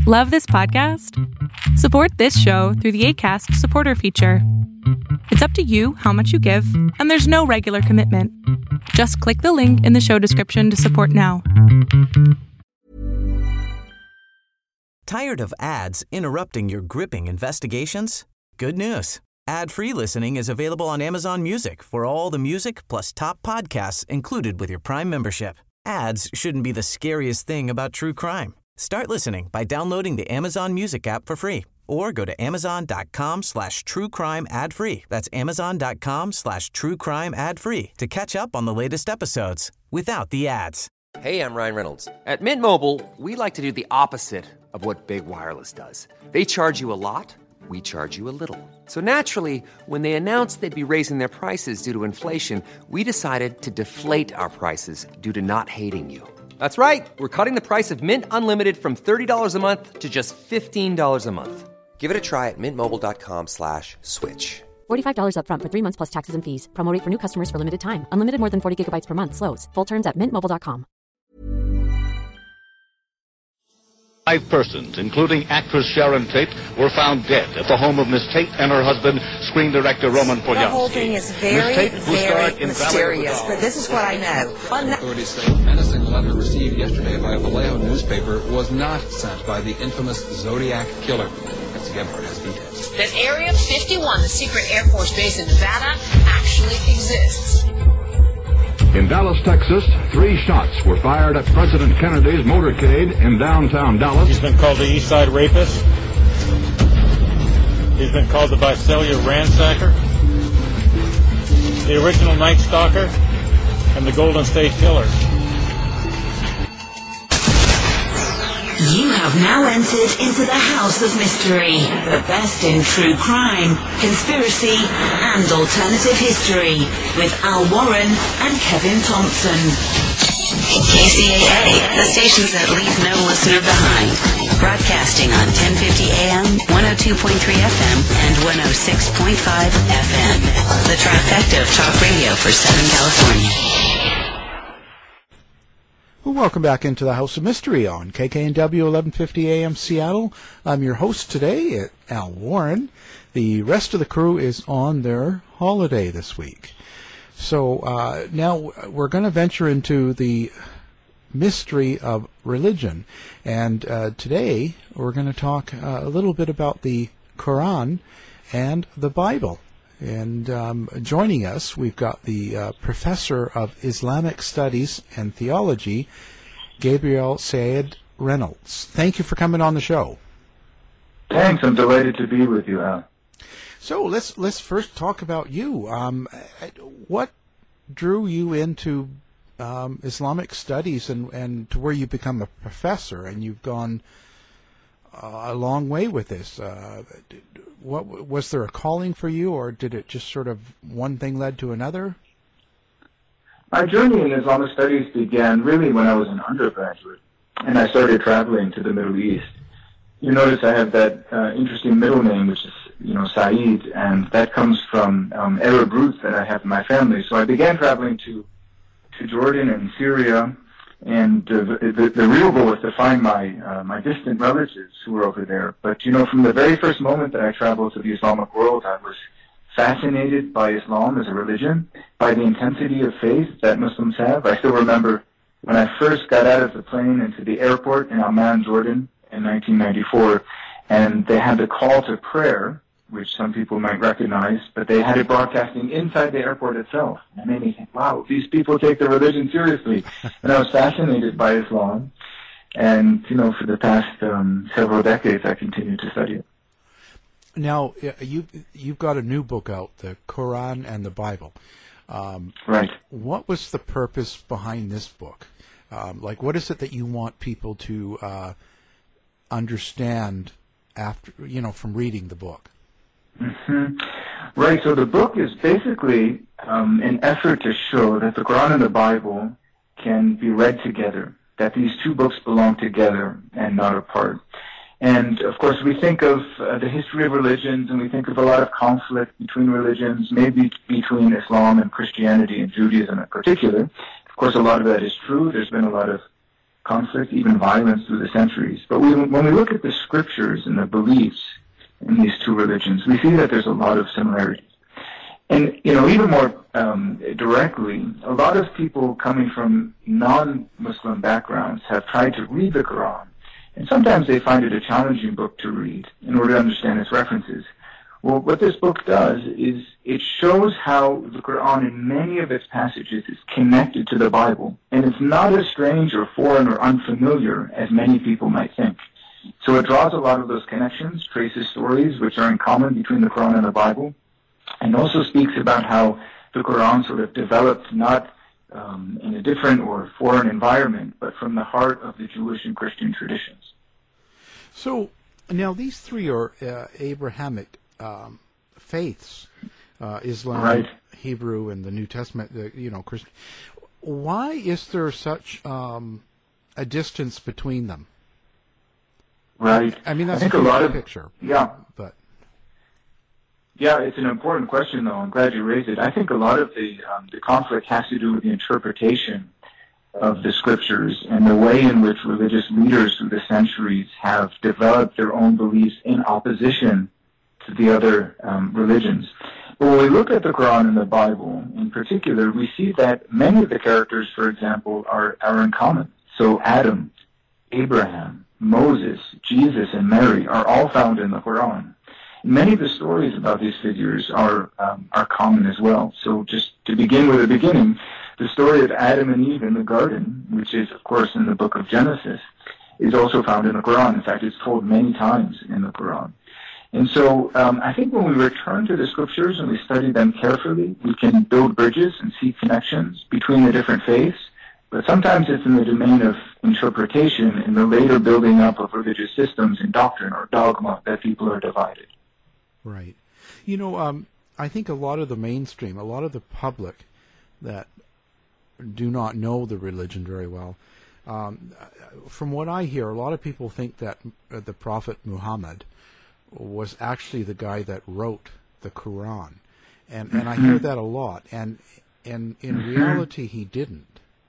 Love this podcast? Support this show through the Acast supporter feature. It's up to you how much you give, and there's no regular commitment. Just click the link in the show description to support now. Tired of ads interrupting your gripping investigations? Good news. Ad-free listening is available on Amazon Music for all the music plus top podcasts included with your Prime membership. Ads shouldn't be the scariest thing about true crime. Start listening by downloading the Amazon Music app for free or go to amazon.com/truecrime ad-free. That's amazon.com/truecrime ad-free to catch up on the latest episodes without the ads. Hey, I'm Ryan Reynolds. At Mint Mobile, we like to do the opposite of what Big Wireless does. They charge you a lot, we charge you a little. So naturally, when they announced they'd be raising their prices due to inflation, we decided to deflate our prices due to not hating you. That's right. We're cutting the price of Mint Unlimited from $30 a month to just $15 a month. Give it a try at mintmobile.com/switch. $45 up front for 3 months plus taxes and fees. Promo rate for new customers for limited time. Unlimited more than 40 gigabytes per month. Slows full terms at mintmobile.com. 5 persons, including actress Sharon Tate, were found dead at the home of Miss Tate and her husband, screen director Roman Polanski. The whole thing is very mysterious, but this is what I know. Authorities say a menacing letter received yesterday by a Vallejo newspaper was not sent by the infamous Zodiac killer. Betsy Gebhardt has details. That Area 51, the secret Air Force base in Nevada, actually exists. In Dallas, Texas, 3 shots were fired at President Kennedy's motorcade in downtown Dallas. He's been called the East Side Rapist. He's been called the Visalia Ransacker, the original Night Stalker, and the Golden State Killer. You have now entered into the House of Mystery, the best in true crime, conspiracy, and alternative history, with Al Warren and Kevin Thompson. KCAA, the stations that leave no listener behind. Broadcasting on 1050 AM, 102.3 FM, and 106.5 FM. The trifecta of talk radio for Southern California. Well, welcome back into the House of Mystery on KKNW 1150 AM Seattle. I'm your host today, Al Warren. The rest of the crew is on their holiday this week. So now we're going to venture into the mystery of religion. And today we're going to talk a little bit about the Quran and the Bible. And joining us, we've got the Professor of Islamic Studies and Theology, Gabriel Said Reynolds. Thank you for coming on the show. Thanks. I'm delighted to be with you, Al. So let's first talk about you. What drew you into Islamic studies and to where you become a professor? And you've gone a long way with this. What was there a calling for you, or did it just sort of one thing led to another? My journey in Islamic studies began really when I was an undergraduate, and I started traveling to the Middle East. You notice I have that interesting middle name, which is, Saeed, and that comes from Arab roots that I have in my family. So I began traveling to Jordan and Syria, and the real goal was to find my distant relatives who were over there. But, from the very first moment that I traveled to the Islamic world, I was fascinated by Islam as a religion, by the intensity of faith that Muslims have. I still remember when I first got out of the plane into the airport in Amman, Jordan, in 1994, and they had the call to prayer, which some people might recognize, but they had it broadcasting inside the airport itself. And it made me think, wow, these people take their religion seriously. And I was fascinated by Islam. And, for the past several decades, I continued to study it. Now, you've got a new book out, The Quran and the Bible. Right. What was the purpose behind this book? What is it that you want people to understand after, from reading the book? Mm-hmm. Right, so the book is basically an effort to show that the Quran and the Bible can be read together, that these two books belong together and not apart. And, of course, we think of the history of religions, and we think of a lot of conflict between religions, maybe between Islam and Christianity and Judaism in particular. Of course, a lot of that is true. There's been a lot of conflict, even violence through the centuries. But when we look at the scriptures and the beliefs in these two religions, we see that there's a lot of similarities. And, even more directly, a lot of people coming from non-Muslim backgrounds have tried to read the Quran, and sometimes they find it a challenging book to read in order to understand its references. Well, what this book does is it shows how the Quran in many of its passages is connected to the Bible, and it's not as strange or foreign or unfamiliar as many people might think. So it draws a lot of those connections, traces stories which are in common between the Quran and the Bible, and also speaks about how the Quran sort of developed not in a different or foreign environment, but from the heart of the Jewish and Christian traditions. So now these three are Abrahamic faiths, Islam, right, Hebrew, and the New Testament, Christian. Why is there such a distance between them? Right. I mean, that's a lot of picture. Yeah. But yeah, it's an important question, though. I'm glad you raised it. I think a lot of the conflict has to do with the interpretation of the scriptures and the way in which religious leaders through the centuries have developed their own beliefs in opposition to the other religions. But when we look at the Quran and the Bible in particular, we see that many of the characters, for example, are in common. So Adam, Abraham, Moses, Jesus, and Mary are all found in the Quran. Many of the stories about these figures are common as well. So just to begin with the beginning, the story of Adam and Eve in the garden, which is, of course, in the book of Genesis, is also found in the Quran. In fact, it's told many times in the Quran. And so I think when we return to the scriptures and we study them carefully, we can build bridges and see connections between the different faiths. But sometimes it's in the domain of interpretation and the later building up of religious systems and doctrine or dogma that people are divided. Right. I think a lot of the mainstream, a lot of the public that do not know the religion very well, from what I hear, a lot of people think that the Prophet Muhammad was actually the guy that wrote the Quran. And I hear that a lot. And in reality, he didn't.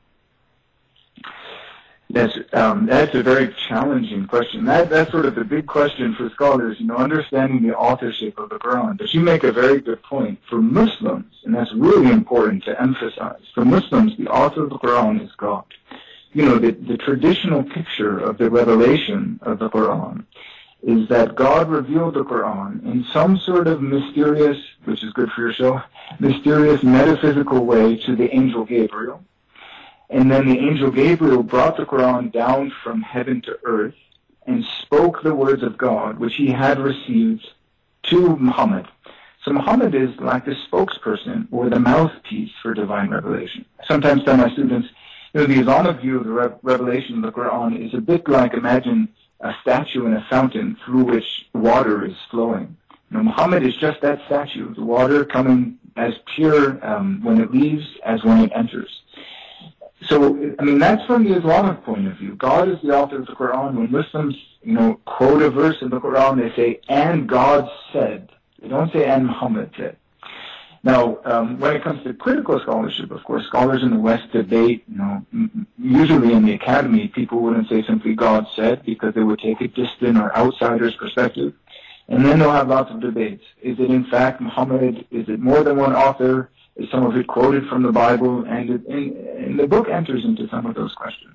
Yes, that's a very challenging question. That's sort of the big question for scholars, understanding the authorship of the Quran. But you make a very good point. For Muslims, and that's really important to emphasize, for Muslims, the author of the Quran is God. The traditional picture of the revelation of the Quran is that God revealed the Quran in some sort of mysterious, which is good for your show, mysterious metaphysical way to the angel Gabriel. And then the angel Gabriel brought the Quran down from heaven to earth and spoke the words of God, which he had received to Muhammad. So Muhammad is like the spokesperson or the mouthpiece for divine revelation. I sometimes tell my students, the Islamic view of the revelation of the Quran is a bit like, imagine a statue in a fountain through which water is flowing. Muhammad is just that statue, the water coming as pure when it leaves as when it enters. So, that's from the Islamic point of view. God is the author of the Quran. When Muslims, quote a verse in the Quran, they say, and God said. They don't say, and Muhammad said. Now, when it comes to critical scholarship, of course, scholars in the West debate, usually in the academy, people wouldn't say simply God said because they would take a distant or outsider's perspective. And then they'll have lots of debates. Is it in fact Muhammad? Is it more than one author? Is some of it quoted from the Bible? And the book enters into some of those questions.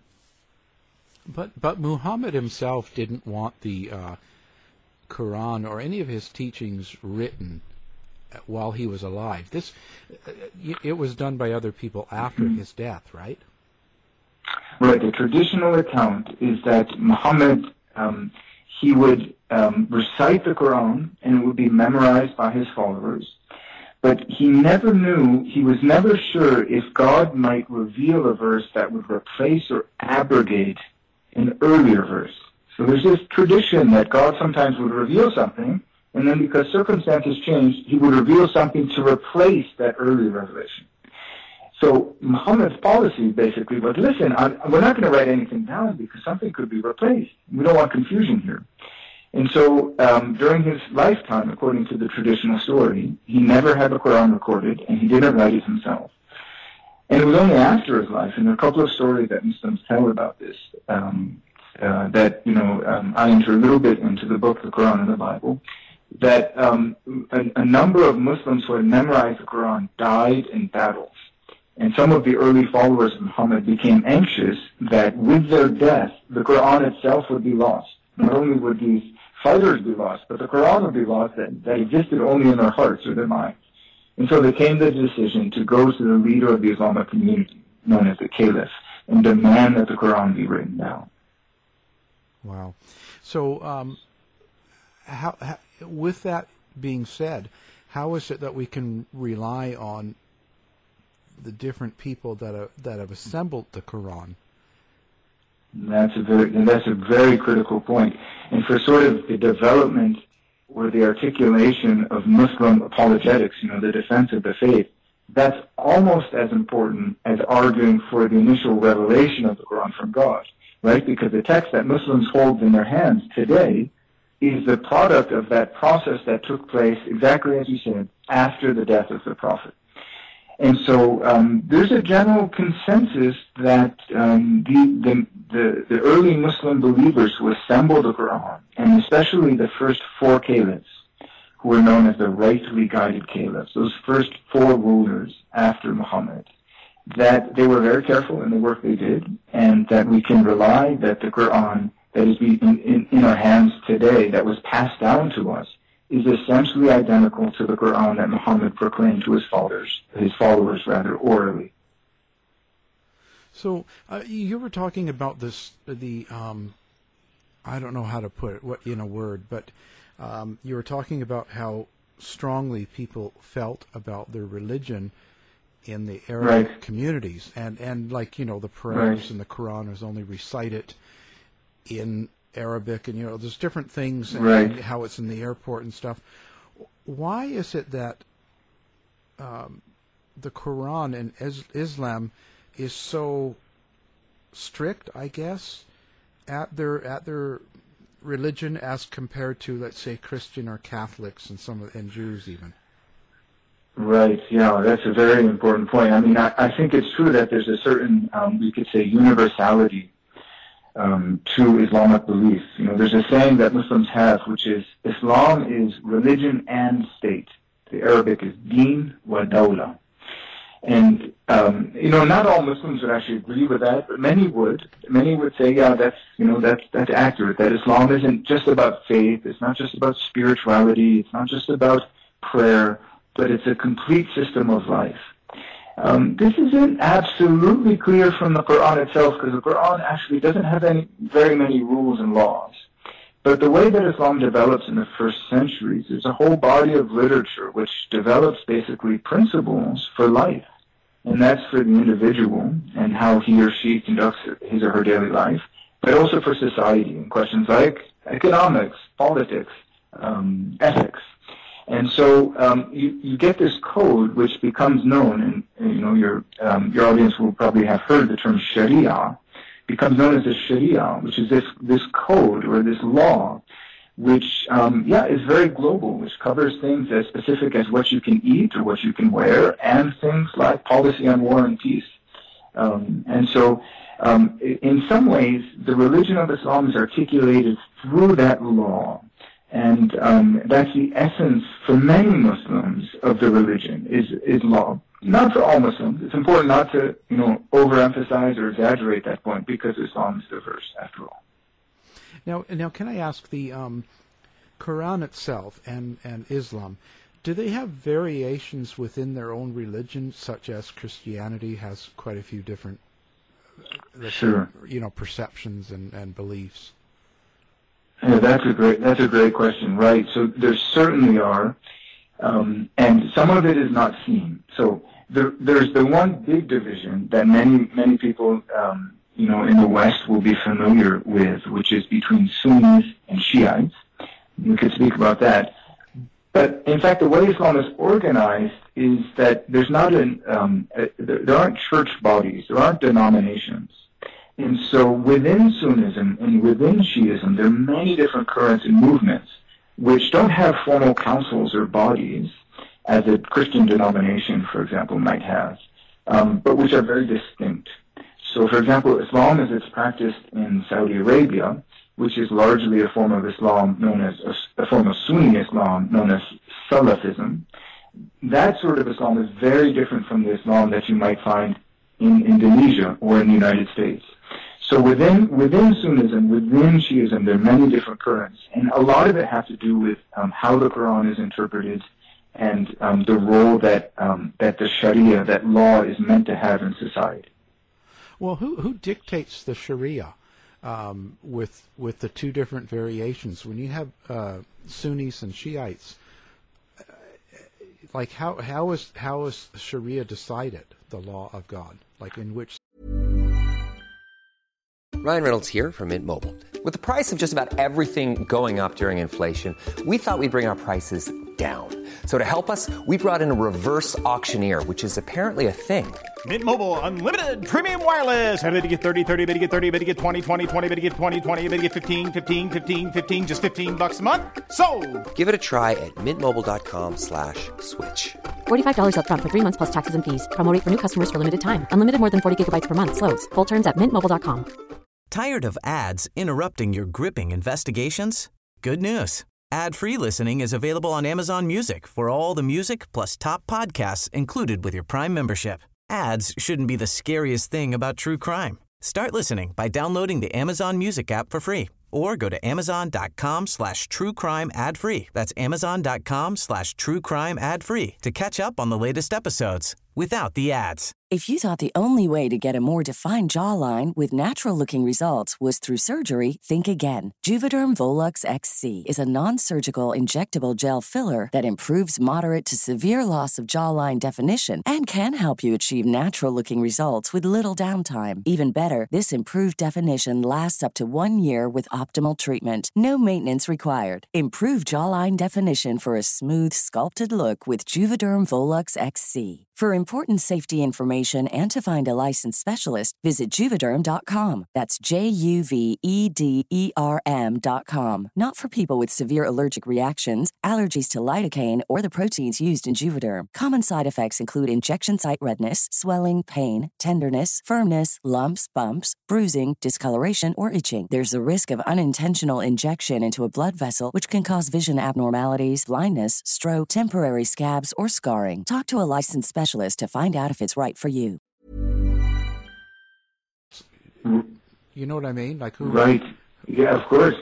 But Muhammad himself didn't want the Quran or any of his teachings written while he was alive. It was done by other people after his death, right? Right. The traditional account is that Muhammad, he would recite the Quran and it would be memorized by his followers. But he was never sure if God might reveal a verse that would replace or abrogate an earlier verse. So there's this tradition that God sometimes would reveal something, and then because circumstances changed, he would reveal something to replace that earlier revelation. So Muhammad's policy basically was, listen, we're not going to write anything down because something could be replaced. We don't want confusion here. And so during his lifetime, according to the traditional story, he never had the Quran recorded, and he didn't write it himself. And it was only after his life, and there are a couple of stories that Muslims tell about this, that, I enter a little bit into the book, the Quran and the Bible, that a number of Muslims who had memorized the Quran died in battles. And some of the early followers of Muhammad became anxious that with their death, the Quran itself would be lost. Not only would these fighters be lost, but the Quran would be lost that existed only in their hearts or their minds. And so they came to the decision to go to the leader of the Islamic community, known as the Caliph, and demand that the Quran be written down. Wow. So, how, with that being said, how is it that we can rely on the different people that have assembled the Quran? That's a very critical point. And for sort of the development or the articulation of Muslim apologetics, the defense of the faith, that's almost as important as arguing for the initial revelation of the Quran from God, right? Because the text that Muslims hold in their hands today is the product of that process that took place, exactly as you said, after the death of the Prophet. And so there's a general consensus that the early Muslim believers who assembled the Quran, and especially the first four caliphs, who were known as the rightly guided caliphs, those first four rulers after Muhammad, that they were very careful in the work they did, and that we can rely that the Quran that is in our hands today, that was passed down to us, is essentially identical to the Quran that Muhammad proclaimed to his followers orally. So you were talking about this, I don't know how to put it in a word, but you were talking about how strongly people felt about their religion in the Arabic communities, and like the prayers in the Quran is only recited in Arabic, and there's different things, and how it's in the airport and stuff. Why is it that the Quran and Islam is so strict, I guess, at their religion as compared to, let's say, Christian or Catholics and Jews even? Right, yeah, that's a very important point. I mean, I think it's true that there's a certain, we could say, universality to Islamic belief. There's a saying that Muslims have, which is, Islam is religion and state. The Arabic is deen wa dawla. And, not all Muslims would actually agree with that, but many would. Many would say, yeah, that's accurate, that Islam isn't just about faith, it's not just about spirituality, it's not just about prayer, but it's a complete system of life. This isn't absolutely clear from the Quran itself, because the Quran actually doesn't have very many rules and laws. But the way that Islam develops in the first centuries is a whole body of literature which develops basically principles for life. And that's for the individual and how he or she conducts his or her daily life, but also for society in questions like economics, politics, ethics. And so you get this code which becomes known, and your audience will probably have heard the term Sharia, becomes known as the Sharia, which is this code or this law, which is very global, which covers things as specific as what you can eat or what you can wear, and things like policy on war and peace. And so in some ways, the religion of Islam is articulated through that law. And that's the essence for many Muslims of the religion, is law. Not for all Muslims. It's important not to, overemphasize or exaggerate that point, because Islam is diverse, after all. Now, can I ask, the Quran itself and Islam, do they have variations within their own religion, such as Christianity has quite a few different, perceptions and beliefs? Yeah, that's a great question, right? So there certainly are, and some of it is not seen. So there's the one big division that many people, in the West will be familiar with, which is between Sunnis and Shiites. We could speak about that. But in fact, the way Islam is organized is that there's not there aren't church bodies, there aren't denominations. And so within Sunnism and within Shiism, there are many different currents and movements which don't have formal councils or bodies, as a Christian denomination, for example, might have. but which are very distinct. So, for example, Islam as it's practiced in Saudi Arabia, which is largely a form of Islam known as a form of Sunni Islam known as Salafism. That sort of Islam is very different from the Islam that you might find in Indonesia or in the United States. So within Sunnism, within Shiism, there are many different currents, and a lot of it has to do with how the Quran is interpreted and the role that the Sharia, that law, is meant to have in society. Well, who dictates the Sharia with the two different variations? When you have Sunnis and Shiites, like how is Sharia decided, the law of God? Like in which? Ryan Reynolds here from Mint Mobile. With the price of just about everything going up during inflation, we thought we'd bring our prices down. So to help us, we brought in a reverse auctioneer, which is apparently a thing. Mint Mobile Unlimited Premium Wireless. How to get 30, 30, how to get 30, how to get 20, 20, 20, how to get 20, 20, how to get 15, 15, 15, 15, just $15 a month? Sold! Give it a try at mintmobile.com/switch. $45 up front for 3 months plus taxes and fees. Promo rate for new customers for limited time. Unlimited more than 40 gigabytes per month. Slows full terms at mintmobile.com. Tired of ads interrupting your gripping investigations? Good news. Ad-free listening is available on Amazon Music for all the music plus top podcasts included with your Prime membership. Ads shouldn't be the scariest thing about true crime. Start listening by downloading the Amazon Music app for free or go to amazon.com/truecrime ad-free. That's amazon.com/truecrime ad-free to catch up on the latest episodes without the ads. If you thought the only way to get a more defined jawline with natural-looking results was through surgery, think again. Juvederm Volux XC is a non-surgical injectable gel filler that improves moderate to severe loss of jawline definition and can help you achieve natural-looking results with little downtime. Even better, this improved definition lasts up to 1 year with optimal treatment. No maintenance required. Improve jawline definition for a smooth, sculpted look with Juvederm Volux XC. For important safety information and to find a licensed specialist, visit Juvederm.com. That's JUVEDERM.com. Not for people with severe allergic reactions, allergies to lidocaine, or the proteins used in Juvederm. Common side effects include injection site redness, swelling, pain, tenderness, firmness, lumps, bumps, bruising, discoloration, or itching. There's a risk of unintentional injection into a blood vessel, which can cause vision abnormalities, blindness, stroke, temporary scabs, or scarring. Talk to a licensed specialist to find out if it's right for you. You know what I mean? Like who? Right. Yeah, of course.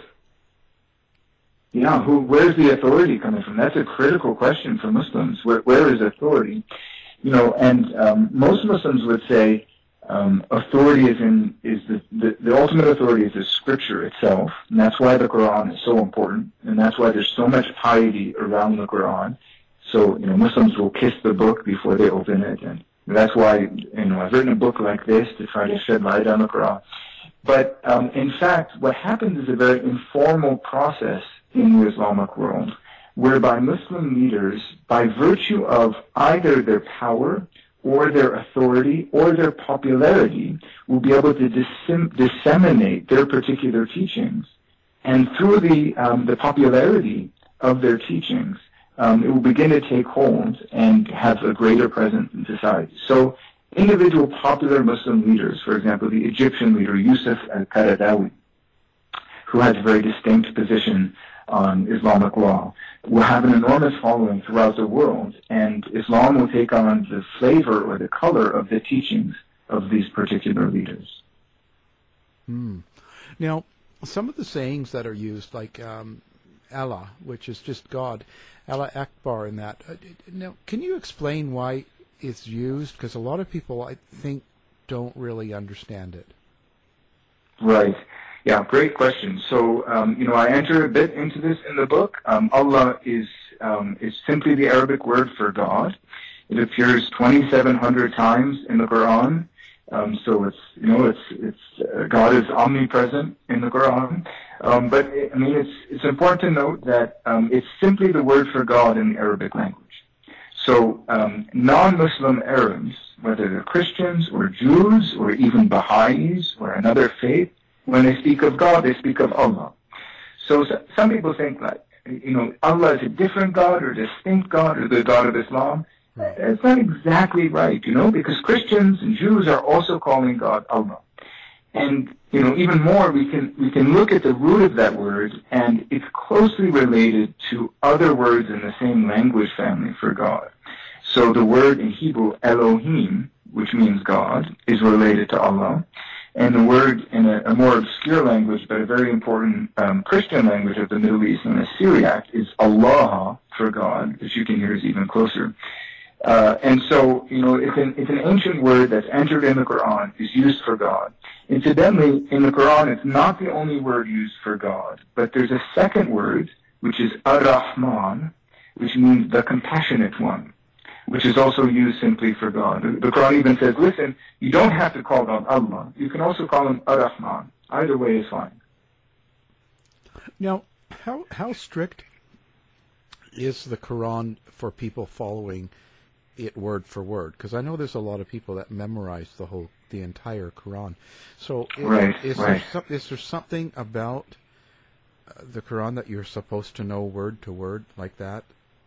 Yeah, where's the authority coming from? That's a critical question for Muslims. Where is authority? You know, and most Muslims would say authority is the ultimate authority is the scripture itself, and that's why the Quran is so important, and that's why there's so much piety around the Quran. So, you know, Muslims will kiss the book before they open it, and that's why, you know, I've written a book like this to try to shed light on the Quran. But in fact, what happens is a very informal process in the Islamic world, whereby Muslim leaders, by virtue of either their power or their authority or their popularity, will be able to disseminate their particular teachings. And through the popularity of their teachings, it will begin to take hold and have a greater presence in society. So individual popular Muslim leaders, for example, the Egyptian leader Yusuf al-Qaradawi, who has a very distinct position on Islamic law, will have an enormous following throughout the world, and Islam will take on the flavor or the color of the teachings of these particular leaders. Now, some of the sayings that are used, like Allah, which is just God, Allah Akbar in that. Now, can you explain why it's used? Because a lot of people, I think, don't really understand it. Right. Yeah, great question. So, you know, I enter a bit into this in the book. Allah is simply the Arabic word for God. It appears 2,700 times in the Quran. So it's, you know, it's God is omnipresent in the Quran. But I mean, it's important to note that it's simply the word for God in the Arabic language. So non-Muslim Arabs, whether they're Christians or Jews or even Baha'is or another faith, when they speak of God, they speak of Allah. So some people think that, you know, Allah is a different God or a distinct God or the God of Islam. That's not exactly right, because Christians and Jews are also calling God Allah. And, even more, we can look at the root of that word, and it's closely related to other words in the same language family for God. So the word in Hebrew, Elohim, which means God, is related to Allah. And the word in a more obscure language, but a very important Christian language of the Middle East, in the Syriac, is Allah for God, which you can hear is even closer. And so, it's an ancient word that's entered in the Quran, is used for God. Incidentally, in the Quran, it's not the only word used for God, but there's a second word, which is Ar-Rahman, which means the compassionate one, which is also used simply for God. The Quran even says, listen, you don't have to call God Allah. You can also call him Ar-Rahman. Either way is fine. Now, how strict is the Quran for people following it word for word? Because I know there's a lot of people that memorize the entire Quran. So is there something about the Quran that you're supposed to know word to word like that?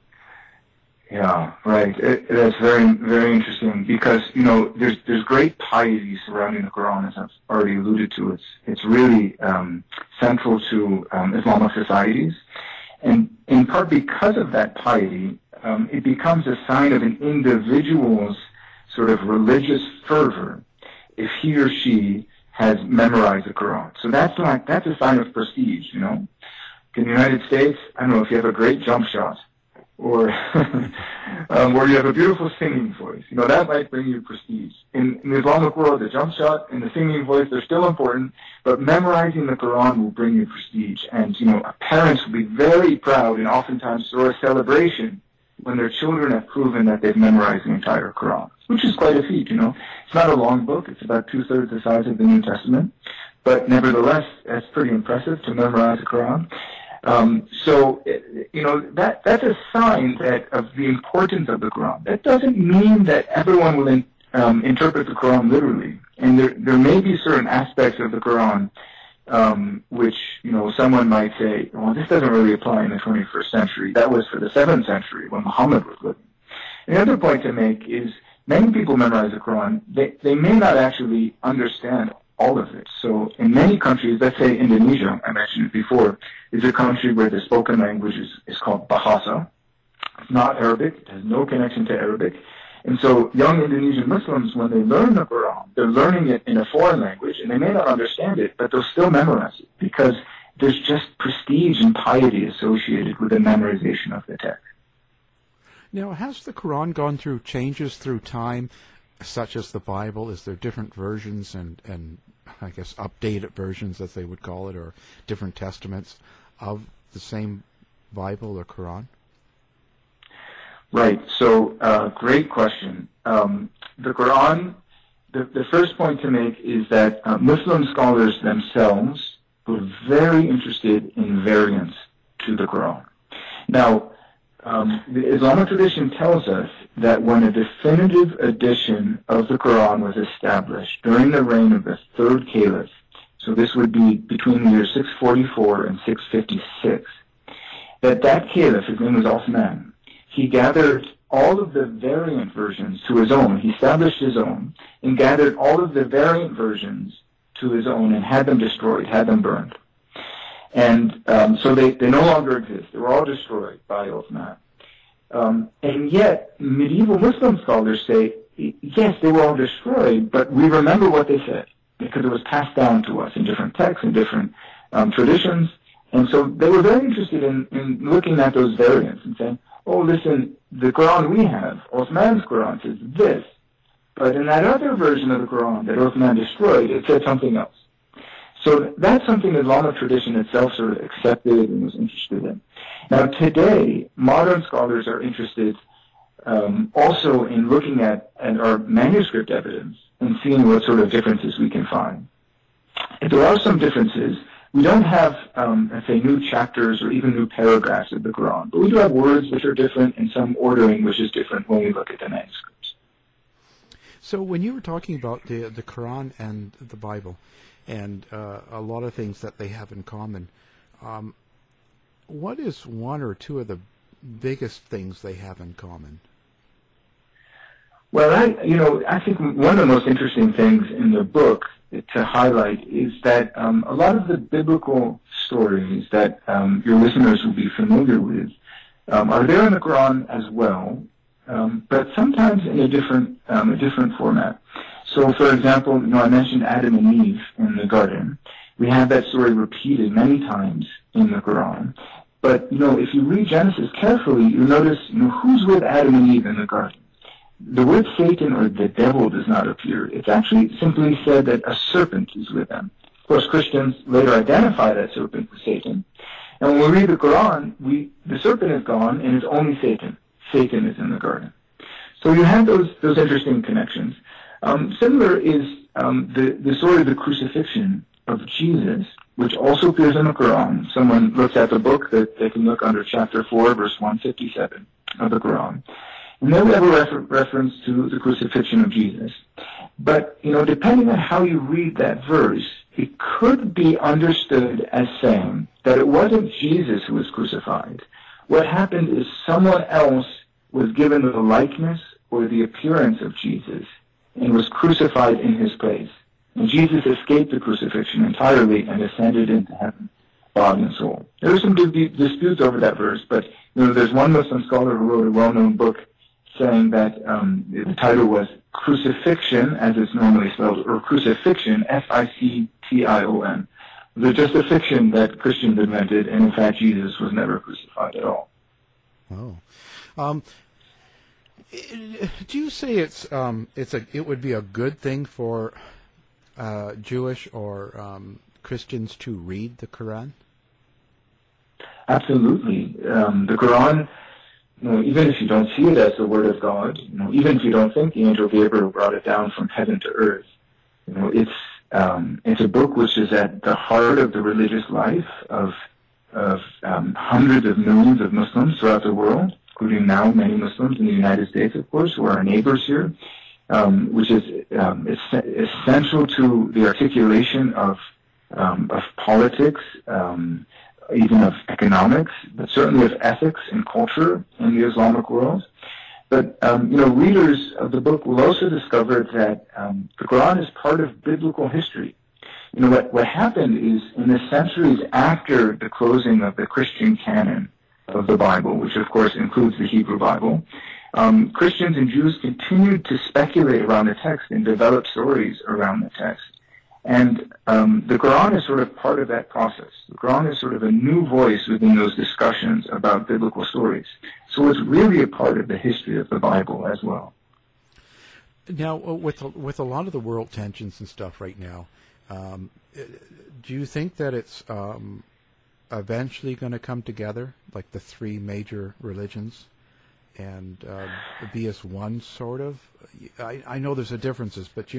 Yeah, right. That's very, very interesting because, there's great piety surrounding the Quran, as I've already alluded to. It's really central to Islamic societies. And in part because of that piety, it becomes a sign of an individual's sort of religious fervor if he or she has memorized the Quran. So that's a sign of prestige, In the United States, I don't know if you have a great jump shot or you have a beautiful singing voice. That might bring you prestige. In the Islamic world, the jump shot and the singing voice, they're still important, but memorizing the Quran will bring you prestige. And, parents will be very proud and oftentimes throw a celebration when their children have proven that they've memorized the entire Quran, which is quite a feat, It's not a long book. It's about 2/3 the size of the New Testament. But nevertheless, that's pretty impressive to memorize the Quran. That's a sign of the importance of the Quran. That doesn't mean that everyone will interpret the Quran literally. And there may be certain aspects of the Quran which, someone might say, well, this doesn't really apply in the 21st century. That was for the 7th century when Muhammad was living. Another point to make is many people memorize the Quran. They may not actually understand all of it. So in many countries, let's say Indonesia, I mentioned it before, is a country where the spoken language is called Bahasa. It's not Arabic. It has no connection to Arabic. And so young Indonesian Muslims, when they learn the Quran, they're learning it in a foreign language, and they may not understand it, but they'll still memorize it because there's just prestige and piety associated with the memorization of the text. Now, has the Quran gone through changes through time, such as the Bible? Is there different versions and I guess updated versions, as they would call it, or different testaments of the same Bible or Quran? Right. So, great question. The Quran, the first point to make is that Muslim scholars themselves were very interested in variants to the Quran. Now, the Islamic tradition tells us that when a definitive edition of the Quran was established during the reign of the third caliph, so this would be between the years 644 and 656, that caliph, his name was Uthman, he gathered all of the variant versions to his own. He established his own and gathered all of the variant versions to his own and had them destroyed, had them burned. And so they no longer exist. They were all destroyed by Uthman. And yet, medieval Muslim scholars say, yes, they were all destroyed, but we remember what they said because it was passed down to us in different texts and different traditions. And so they were very interested in looking at those variants and saying, oh, listen, the Quran we have, Uthman's Quran, says this, but in that other version of the Quran that Uthman destroyed, it said something else. So that's something the Islamic tradition itself sort of accepted and was interested in. Now today, modern scholars are interested also in looking at our manuscript evidence and seeing what sort of differences we can find. If there are some differences, we don't have, let's say, new chapters or even new paragraphs of the Quran, but we do have words which are different and some ordering which is different when we look at the manuscripts. So when you were talking about the Quran and the Bible and a lot of things that they have in common, what is one or two of the biggest things they have in common? Well, I think one of the most interesting things in the book to highlight is that a lot of the biblical stories that your listeners will be familiar with are there in the Quran as well, but sometimes in a different format. So, for example, I mentioned Adam and Eve in the garden. We have that story repeated many times in the Quran. But, if you read Genesis carefully, you'll notice, who's with Adam and Eve in the garden. The word Satan or the devil does not appear. It's actually simply said that a serpent is with them. Of course, Christians later identify that serpent with Satan. And when we read the Quran, the serpent is gone and it's only Satan. Satan is in the garden. So you have those interesting connections. Similar is the story of the crucifixion of Jesus, which also appears in the Quran. Someone looks at the book, that they can look under chapter 4, verse 157 of the Quran. And there we have a reference to the crucifixion of Jesus. But, depending on how you read that verse, it could be understood as saying that it wasn't Jesus who was crucified. What happened is someone else was given the likeness or the appearance of Jesus and was crucified in his place. And Jesus escaped the crucifixion entirely and ascended into heaven, body and soul. There are some disputes over that verse, but there's one Muslim scholar who wrote a well-known book saying that the title was Crucifixion, as it's normally spelled, or Crucifixion, F-I-C-T-I-O-N. It's just a fiction that Christians invented, and in fact Jesus was never crucified at all. Oh. Do you say it would be a good thing for Jewish or Christians to read the Quran? Absolutely. The Quran, even if you don't see it as the Word of God, even if you don't think the angel Gabriel brought it down from heaven to earth, it's a book which is at the heart of the religious life of hundreds of millions of Muslims throughout the world, including now many Muslims in the United States, of course, who are our neighbors here, which is essential to the articulation of politics, even of economics, but certainly of ethics and culture in the Islamic world. But, readers of the book will also discover that the Quran is part of biblical history. What happened is in the centuries after the closing of the Christian canon of the Bible, which of course includes the Hebrew Bible, Christians and Jews continued to speculate around the text and develop stories around the text. And the Quran is sort of part of that process. The Quran is sort of a new voice within those discussions about biblical stories. So it's really a part of the history of the Bible as well. Now, with a lot of the world tensions and stuff right now, do you think that it's eventually going to come together, like the three major religions, and be as one sort of? I know there's differences, but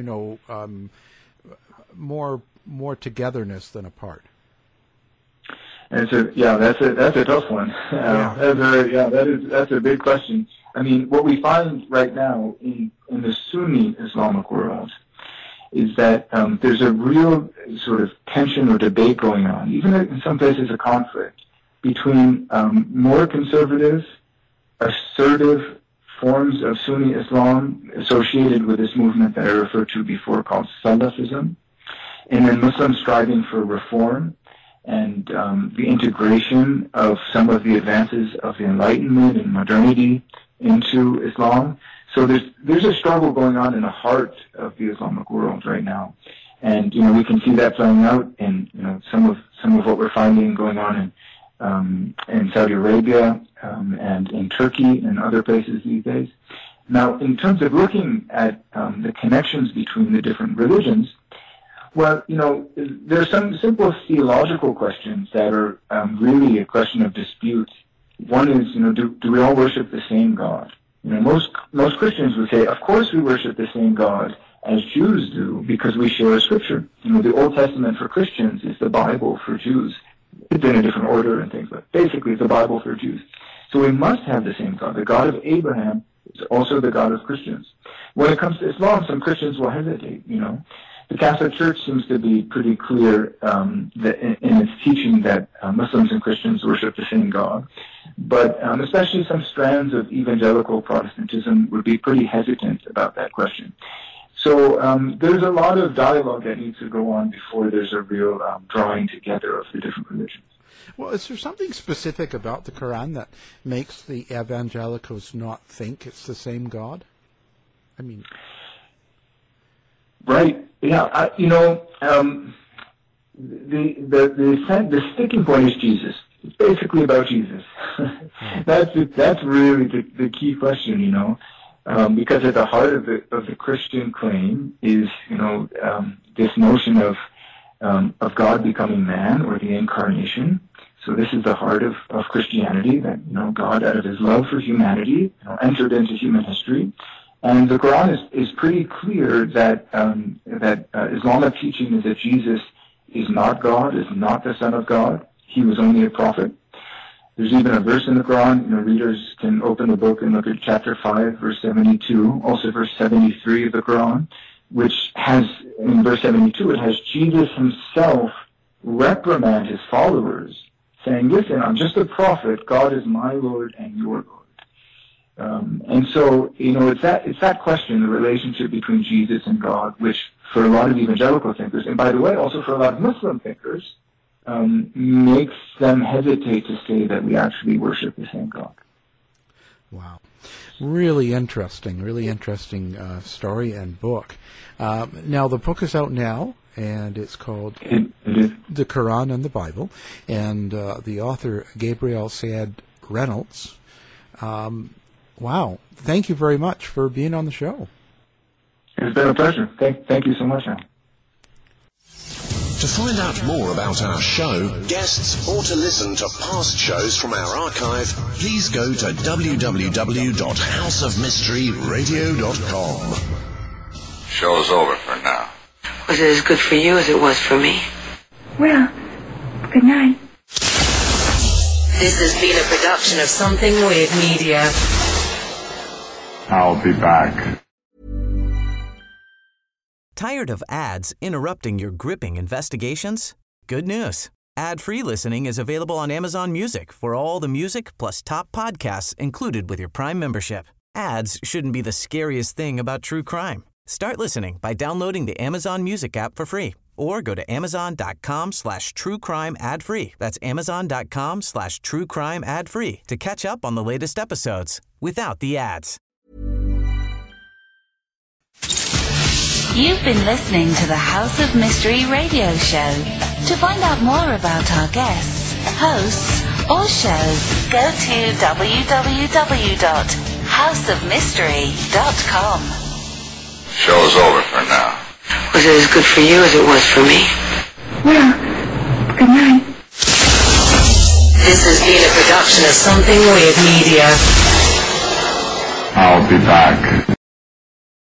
more togetherness than apart. That's a tough one. That's a big question. I mean, what we find right now in the Sunni Islamic world is that there's a real sort of tension or debate going on, even in some places a conflict, between more conservative, assertive forms of Sunni Islam associated with this movement that I referred to before called Salafism, and then Muslims striving for reform and the integration of some of the advances of the Enlightenment and modernity into Islam. So there's a struggle going on in the heart of the Islamic world right now, and we can see that playing out in some of what we're finding going on in Saudi Arabia and in Turkey and other places these days. Now, in terms of looking at the connections between the different religions, well, there are some simple theological questions that are really a question of dispute. One is, do we all worship the same God? Most Christians would say, of course we worship the same God as Jews do because we share a scripture. The Old Testament for Christians is the Bible for Jews. It's in a different order and things, but basically it's the Bible for Jews. So we must have the same God. The God of Abraham is also the God of Christians. When it comes to Islam, some Christians will hesitate, The Catholic Church seems to be pretty clear that in its teaching that Muslims and Christians worship the same God. But especially some strands of evangelical Protestantism would be pretty hesitant about that question. So there's a lot of dialogue that needs to go on before there's a real drawing together of the different religions. Well, is there something specific about the Quran that makes the evangelicals not think it's the same God? I mean... Right. Yeah. The sticking point is Jesus. It's basically about Jesus. That's really the key question, because at the heart of the Christian claim is, this notion of God becoming man, or the incarnation. So this is the heart of Christianity, that God, out of His love for humanity, entered into human history. And the Quran is pretty clear that Islamic teaching is that Jesus is not God, is not the Son of God. He was only a prophet. There's even a verse in the Quran, readers can open the book and look at chapter 5, verse 72, also verse 73 of the Quran, which has, in verse 72, it has Jesus Himself reprimand His followers, saying, listen, I'm just a prophet, God is my Lord and your Lord. And so, it's that question, the relationship between Jesus and God, which for a lot of evangelical thinkers, and by the way, also for a lot of Muslim thinkers, makes them hesitate to say that we actually worship the same God. Wow. Really interesting story and book. Now, the book is out now, and it's called The Quran and the Bible, and the author, Gabriel Syed Reynolds. Wow. Thank you very much for being on the show. It's been a pleasure. Thank you so much, Alan. To find out more about our show, guests, or to listen to past shows from our archive, please go to www.houseofmysteryradio.com. Show's over for now. Was it as good for you as it was for me? Well, good night. This has been a production of Something Weird Media. I'll be back. Tired of ads interrupting your gripping investigations? Good news. Ad-free listening is available on Amazon Music for all the music plus top podcasts included with your Prime membership. Ads shouldn't be the scariest thing about true crime. Start listening by downloading the Amazon Music app for free or go to amazon.com/truecrime ad-free. That's amazon.com/truecrime ad-free to catch up on the latest episodes without the ads. You've been listening to the House of Mystery radio show. To find out more about our guests, hosts, or shows, go to www.houseofmystery.com. Show's over for now. Was it as good for you as it was for me? Well, good night. This has been a production of Something Weird Media. I'll be back.